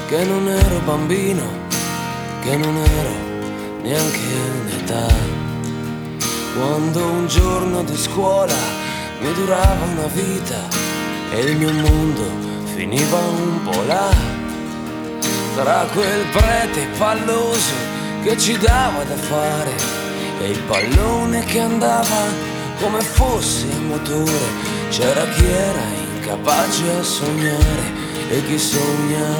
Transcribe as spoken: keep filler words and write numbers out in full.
che non ero bambino, che non ero neanche un'età. Quando un giorno di scuola mi durava una vita e il mio mondo finiva un po' là, tra quel prete palloso che ci dava da fare e il pallone che andava come fosse a motore. C'era chi era incapace a sognare e chi sognava